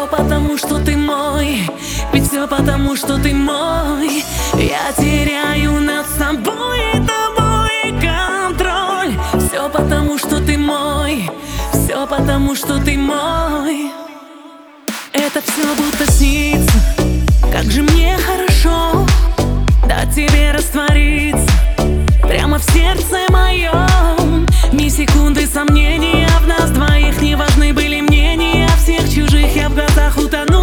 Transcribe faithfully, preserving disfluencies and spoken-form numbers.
потому, что ты мой, ведь все потому, что ты мой. Я теряю над собой и тобой контроль. Все потому, что ты мой, все потому, что ты мой. Это все будто снится, как же мне хорошо дать тебе раствориться прямо в сердце моем. Ни секунды сомнения в нас двоих, не важны были мнения всех чужих. Я в глазах утону.